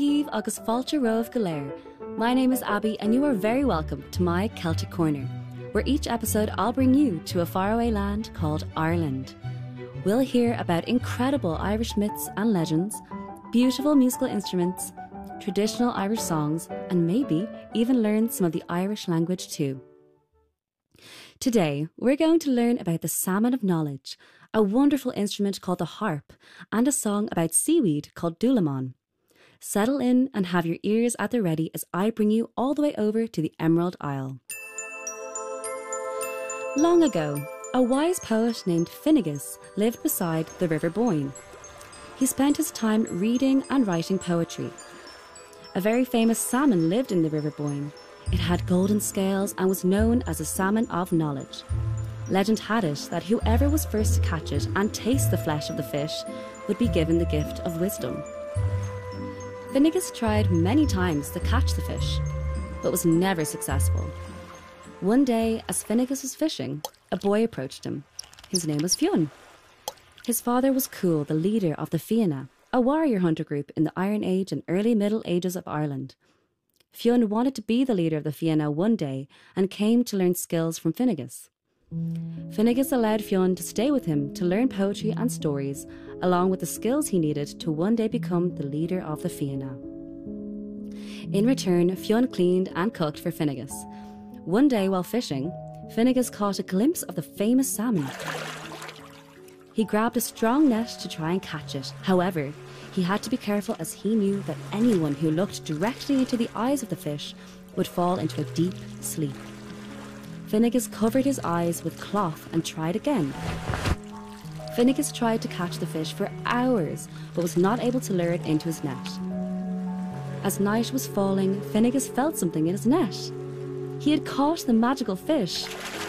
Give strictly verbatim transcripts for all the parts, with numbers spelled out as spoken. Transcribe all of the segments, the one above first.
Díomh agus fáilte romh go léir. My name is Abby and you are very welcome to my Celtic Corner, where each episode I'll bring you to a faraway land called Ireland. We'll hear about incredible Irish myths and legends, beautiful musical instruments, traditional Irish songs, and maybe even learn some of the Irish language too. Today, we're going to learn about the Salmon of Knowledge, a wonderful instrument called the harp, and a song about seaweed called Dúlaman. Settle in and have your ears at the ready as I bring you all the way over to the Emerald Isle. Long ago, a wise poet named Finnegas lived beside the River Boyne. He spent his time reading and writing poetry. A very famous salmon lived in the River Boyne. It had golden scales and was known as the Salmon of Knowledge. Legend had it that whoever was first to catch it and taste the flesh of the fish would be given the gift of wisdom. Finnegas tried many times to catch the fish, but was never successful. One day, as Finnegas was fishing, a boy approached him. His name was Fionn. His father was Cúil, the leader of the Fianna, a warrior hunter group in the Iron Age and early Middle Ages of Ireland. Fionn wanted to be the leader of the Fianna one day and came to learn skills from Finnegas. Finnegas allowed Fionn to stay with him to learn poetry and stories, along with the skills he needed to one day become the leader of the Fianna. In return, Fionn cleaned and cooked for Finnegas. One day while fishing, Finnegas caught a glimpse of the famous salmon. He grabbed a strong net to try and catch it. However, he had to be careful as he knew that anyone who looked directly into the eyes of the fish would fall into a deep sleep. Finnegas covered his eyes with cloth and tried again. Finnegas tried to catch the fish for hours, but was not able to lure it into his net. As night was falling, Finnegas felt something in his net. He had caught the magical fish.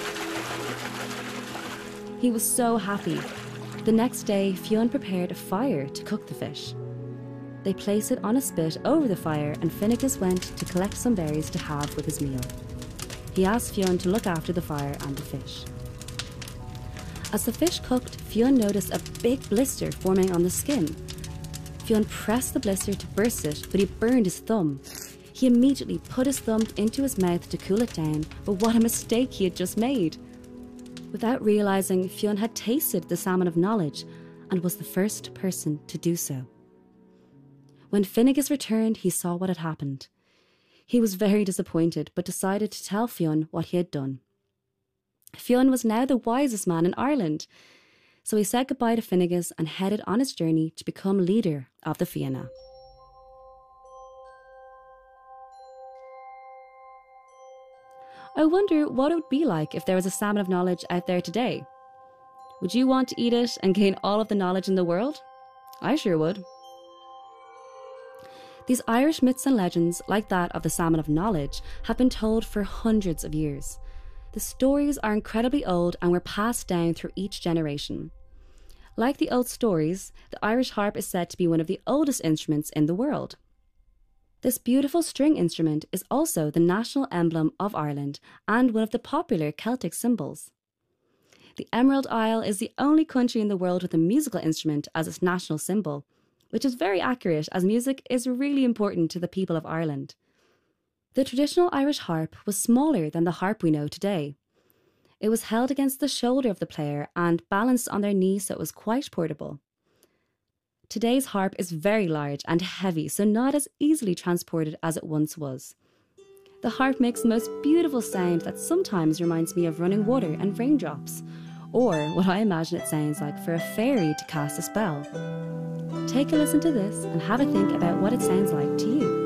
He was so happy. The next day, Fionn prepared a fire to cook the fish. They placed it on a spit over the fire and Finnegas went to collect some berries to have with his meal. He asked Fionn to look after the fire and the fish. As the fish cooked, Fionn noticed a big blister forming on the skin. Fionn pressed the blister to burst it, but he burned his thumb. He immediately put his thumb into his mouth to cool it down, but what a mistake he had just made. Without realising, Fionn had tasted the Salmon of Knowledge and was the first person to do so. When Finnegas returned, he saw what had happened. He was very disappointed, but decided to tell Fionn what he had done. Fionn was now the wisest man in Ireland, so he said goodbye to Finnegas and headed on his journey to become leader of the Fianna. I wonder what it would be like if there was a Salmon of Knowledge out there today. Would you want to eat it and gain all of the knowledge in the world? I sure would. These Irish myths and legends, like that of the Salmon of Knowledge, have been told for hundreds of years. The stories are incredibly old and were passed down through each generation. Like the old stories, the Irish harp is said to be one of the oldest instruments in the world. This beautiful string instrument is also the national emblem of Ireland and one of the popular Celtic symbols. The Emerald Isle is the only country in the world with a musical instrument as its national symbol, which is very accurate as music is really important to the people of Ireland. The traditional Irish harp was smaller than the harp we know today. It was held against the shoulder of the player and balanced on their knee, so it was quite portable. Today's harp is very large and heavy, so not as easily transported as it once was. The harp makes the most beautiful sound that sometimes reminds me of running water and raindrops, or what I imagine it sounds like for a fairy to cast a spell. Take a listen to this and have a think about what it sounds like to you.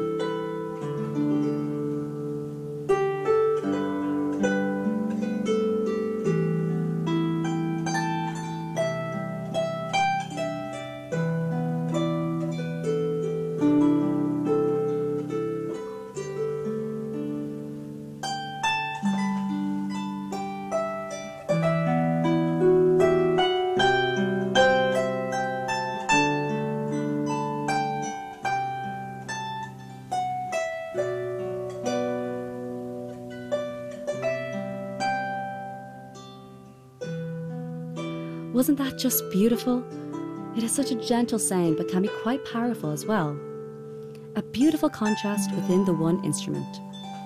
Wasn't that just beautiful? It has such a gentle sound but can be quite powerful as well. a beautiful contrast within the one instrument.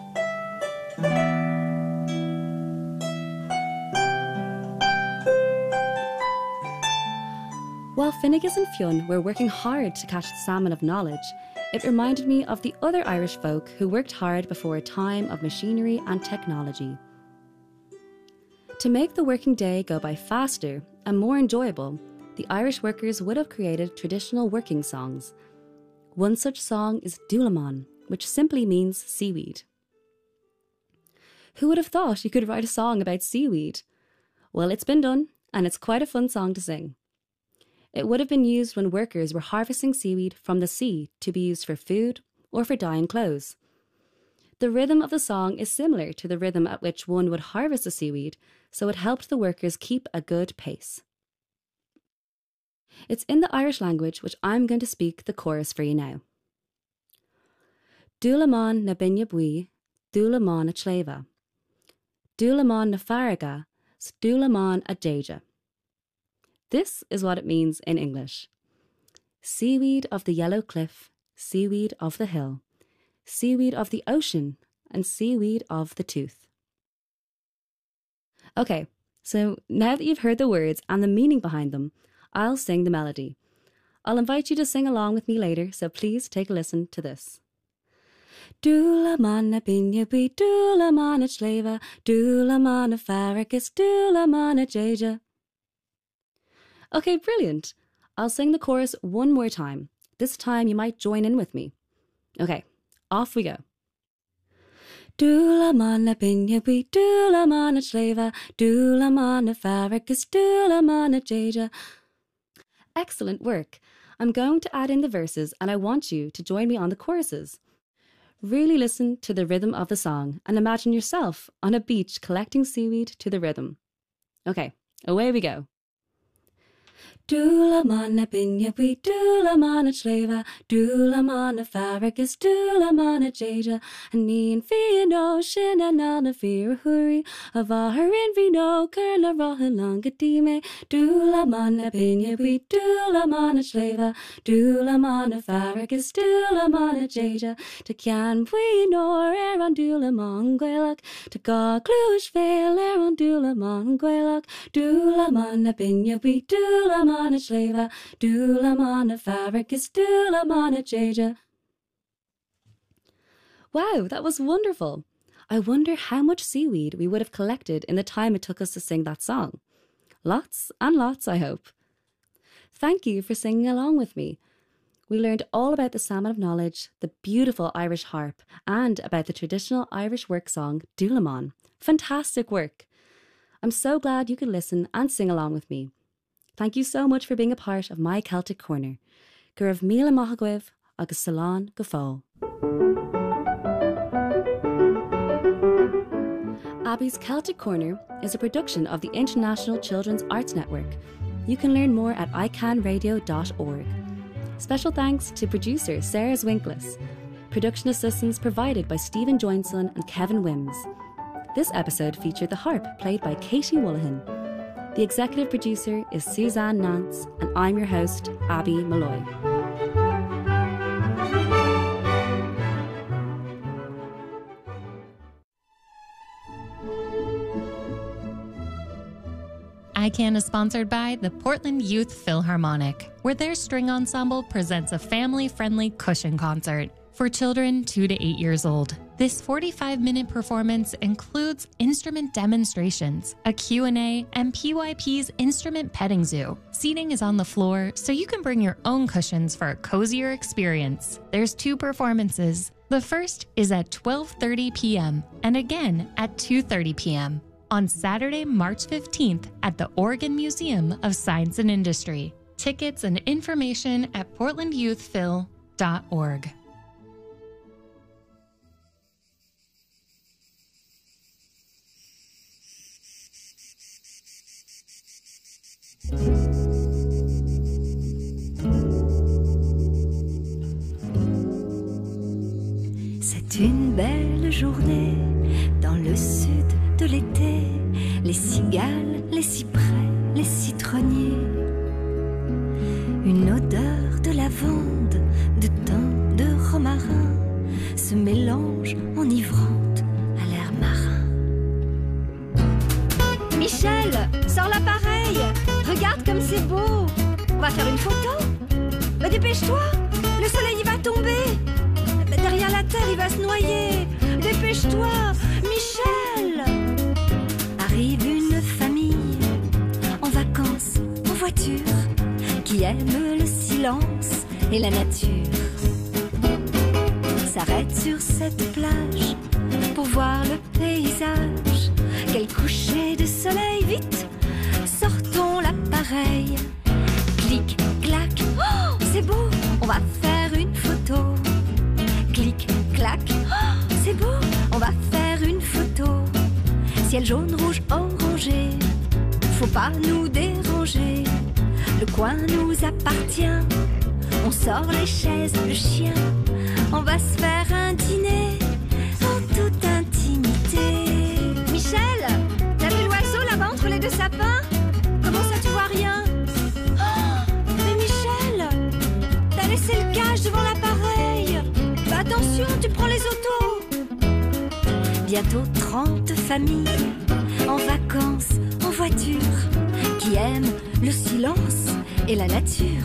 While Finnegas and Fionn were working hard to catch the salmon of knowledge, it reminded me of the other Irish folk who worked hard before a time of machinery and technology. To make the working day go by faster and more enjoyable, the Irish workers would have created traditional working songs. One such song is Dúlaman, which simply means seaweed. Who would have thought you could write a song about seaweed? Well, it's been done, and it's quite a fun song to sing. It would have been used when workers were harvesting seaweed from the sea to be used for food or for dyeing clothes. The rhythm of the song is similar to the rhythm at which one would harvest the seaweed, so it helped the workers keep a good pace. It's in the Irish language, which I'm going to speak the chorus for you now. Dúlaman na binne bui, Dúlaman a chléva. Dúlaman na farraga, Dúlaman a déja. This is what it means in English. Seaweed of the yellow cliff, seaweed of the hill, seaweed of the ocean, and seaweed of the tooth. Okay, so now that you've heard the words and the meaning behind them, I'll sing the melody. I'll invite you to sing along with me later, so please take a listen to this. Dúlaman na binne bui, Dúlaman a chléva, Dúlaman a farragus, Dúlaman a déja. Okay, brilliant. I'll sing the chorus one more time. This time you might join in with me. Okay, off we go. Dúlaman na binne bui, Dúlaman a chléva, Dúlaman a farragus, Dúlaman a déja. Excellent work. I'm going to add in the verses and I want you to join me on the choruses. Really listen to the rhythm of the song and imagine yourself on a beach collecting seaweed to the rhythm. Okay, away we go. Dúlaman na binne bui, Dúlaman a chléva, Dúlaman a farragus, Dúlaman a déja. Ní an fian ocean and an a fear hurry of our in vino curla rohan longa dime. Dúlaman na binne bui, Dúlaman a chléva, Dúlaman a farragus, Dúlaman a déja. To can we nor er on Dúlaman Gaelach, to ga cluish fail er on Dúlaman Gaelach. Dúlaman na binne bui, Dúlaman a chléva, Dúlaman a farragus, Dúlaman a déja. Wow, that was wonderful. I wonder how much seaweed we would have collected in the time it took us to sing that song. Lots and lots, I hope. Thank you for singing along with me. We learned all about the salmon of knowledge, the beautiful Irish harp, and about the traditional Irish work song, Dúlaman. Fantastic work. I'm so glad you could listen and sing along with me. Thank you so much for being a part of my Celtic Corner. Gur raibh míle maith agaibh agus salán go fóill. Abby's Celtic Corner is a production of the International Children's Arts Network. You can learn more at i can radio dot org. Special thanks to producer Sarah Zwinklis. Production assistance provided by Stephen Joinson and Kevin Wims. This episode featured the harp played by Katie Woolahan. The executive producer is Suzanne Nance, and I'm your host, Abby Malloy. I CAN is sponsored by the Portland Youth Philharmonic, where their string ensemble presents a family-friendly cushion concert for children two to eight years old. This forty-five minute performance includes instrument demonstrations, a Q and A, and P Y P's instrument petting zoo. Seating is on the floor, so you can bring your own cushions for a cozier experience. There's two performances. The first is at twelve thirty p.m. and again at two thirty p.m. on Saturday, March fifteenth at the Oregon Museum of Science and Industry. Tickets and information at portland youth phil dot org. C'est une belle journée dans le sud de l'été, les cigales, les cyprès, les citronniers, une odeur de lavande, de thym, de romarin. faire une photo? Bah dépêche-toi, le soleil il va tomber. Bah, derrière la terre il va se noyer. Dépêche-toi, Michel. Arrive une famille en vacances, en voiture, qui aime le silence et la nature. S'arrête sur cette plage pour voir le paysage. Quel coucher de soleil, vite, sortons l'appareil. Clic, clac, oh, c'est beau, on va faire une photo. Clic, clac, oh, c'est beau, on va faire une photo. Ciel jaune, rouge, orangé, faut pas nous déranger. Le coin nous appartient, on sort les chaises, le chien. On va se faire un dîner en toute intimité. Michel, t'as vu l'oiseau là-bas entre les deux sapins? Comment ça tu vois rien? Oh, mais Michel, t'as laissé le cache devant l'appareil. Bah attention, tu prends les autos. Bientôt trente familles en vacances, en voiture, qui aiment le silence et la nature.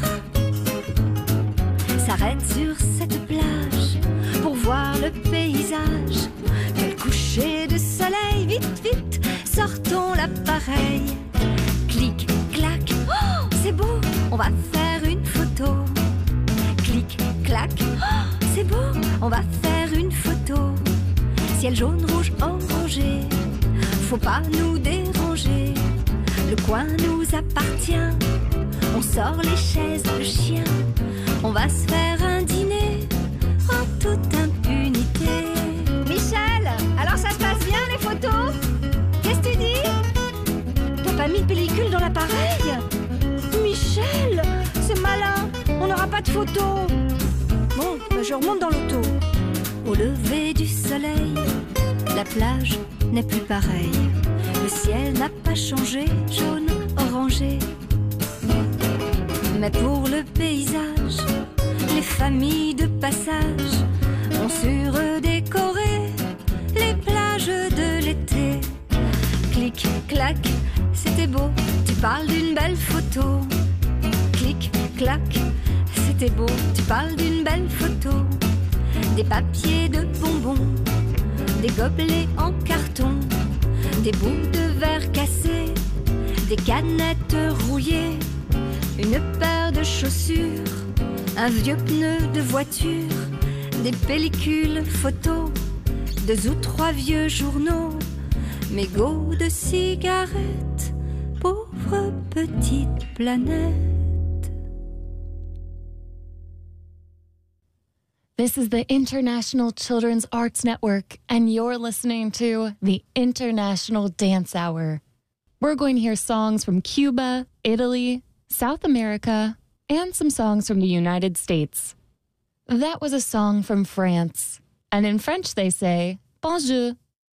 S'arrête sur cette plage pour voir le paysage. Quel coucher de soleil, vite, vite, sortons l'appareil. Clic, clac, oh, c'est beau, on va faire une photo. Clic, clac, oh, c'est beau, on va faire une photo. Ciel jaune, rouge, orangé, faut pas nous déranger. Le coin nous appartient, on sort les chaises, le chien. On va se faire un dîner en toute impunité. Michel, alors ça se passe bien les photos? Qu'est-ce que tu dis? T'as pas mis de pellicule dans l'appareil? Michel, c'est malin, on n'aura pas de photos. Bon, bah je remonte dans l'auto. Au lever du soleil, la plage n'est plus pareille. Le ciel n'a pas changé, jaune, orangé. Mais pour le paysage, les familles de passage ont surdécoré les plages de l'été. Clic, clac, c'était beau, tu parles d'une belle photo. Clic, clac, c'était beau, tu parles d'une belle photo. Des papiers de bonbons, des gobelets en carton, des bouts de verre cassés, des canettes rouillées. Une paire de chaussures, un vieux pneu de voiture, des pellicules photos, deux ou trois vieux journaux, mégots de cigarettes, pauvre petite planète. This is the International Children's Arts Network, and you're listening to the International Dance Hour. We're going to hear songs from Cuba, Italy, South America, and some songs from the United States. That was a song from France, and in French they say, bonjour.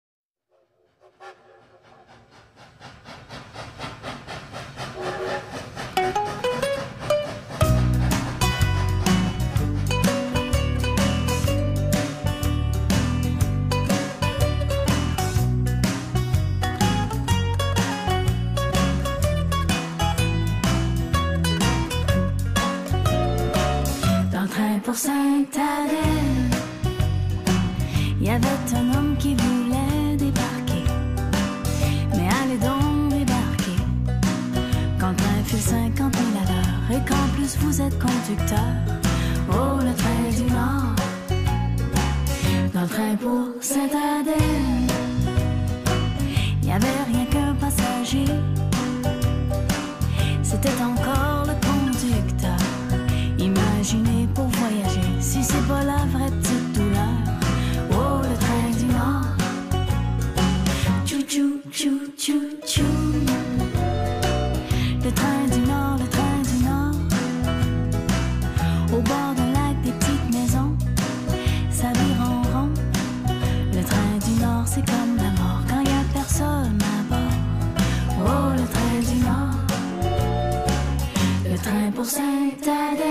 Pour Sainte-Adèle, il y avait un homme qui voulait débarquer. Mais allez donc débarquer quand le train file cinquante mille à l'heure et qu'en plus vous êtes conducteur. Oh, le train du Nord, dans le train pour Sainte-Adèle, il n'y avait rien qu'un passager. C'était encore le conducteur. Imaginez pour voyager, si c'est pas la vraie petite douleur. Oh, le train du Nord. Tchou tchou tchou tchou tchou. Le train du Nord, le train du Nord. Au bord d'un lac, des petites maisons, ça vire en rond. Le train du Nord, c'est comme la mort quand y a personne à bord. Oh, le train du Nord. Le train pour Sainte-Adèle.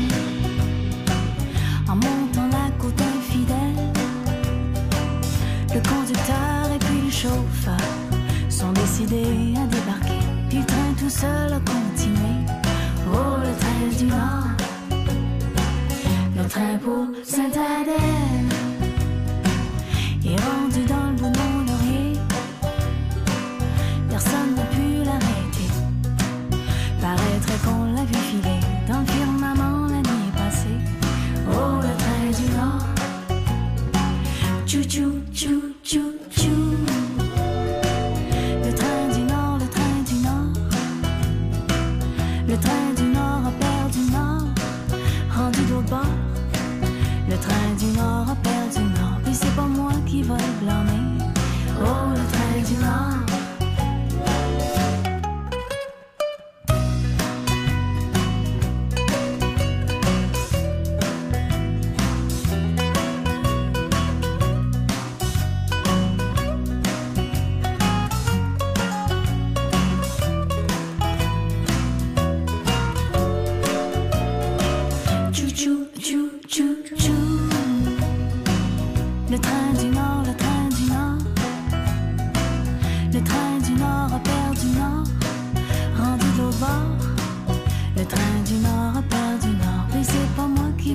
En montant la côte infidèle, le conducteur et puis le chauffeur sont décidés à débarquer. Puis le train tout seul a continué. Oh, le train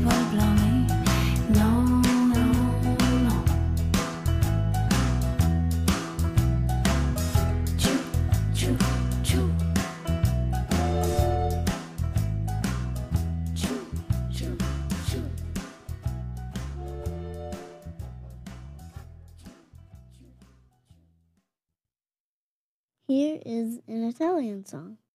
vol blanc, mais non, non, non. Tchou, tchou, tchou. Tchou, tchou, tchou. Here is an Italian song.